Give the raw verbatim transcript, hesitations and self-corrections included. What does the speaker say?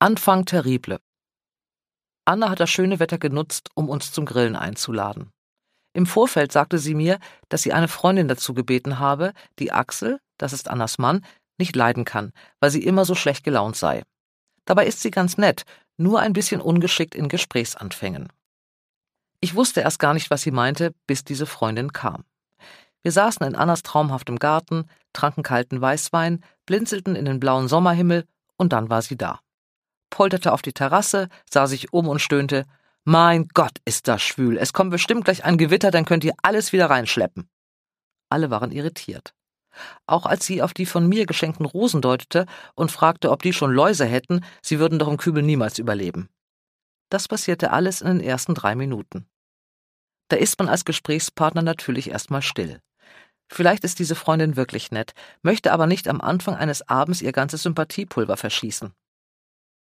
Anfang terrible. Anna hat das schöne Wetter genutzt, um uns zum Grillen einzuladen. Im Vorfeld sagte sie mir, dass sie eine Freundin dazu gebeten habe, die Axel, das ist Annas Mann, nicht leiden kann, weil sie immer so schlecht gelaunt sei. Dabei ist sie ganz nett, nur ein bisschen ungeschickt in Gesprächsanfängen. Ich wusste erst gar nicht, was sie meinte, bis diese Freundin kam. Wir saßen in Annas traumhaftem Garten, tranken kalten Weißwein, blinzelten in den blauen Sommerhimmel und dann war sie da. Polterte auf die Terrasse, sah sich um und stöhnte: »Mein Gott, ist das schwül, es kommt bestimmt gleich ein Gewitter, dann könnt ihr alles wieder reinschleppen.« Alle waren irritiert. Auch als sie auf die von mir geschenkten Rosen deutete und fragte, ob die schon Läuse hätten, sie würden doch im Kübel niemals überleben. Das passierte alles in den ersten drei Minuten. Da ist man als Gesprächspartner natürlich erstmal still. Vielleicht ist diese Freundin wirklich nett, möchte aber nicht am Anfang eines Abends ihr ganzes Sympathiepulver verschießen.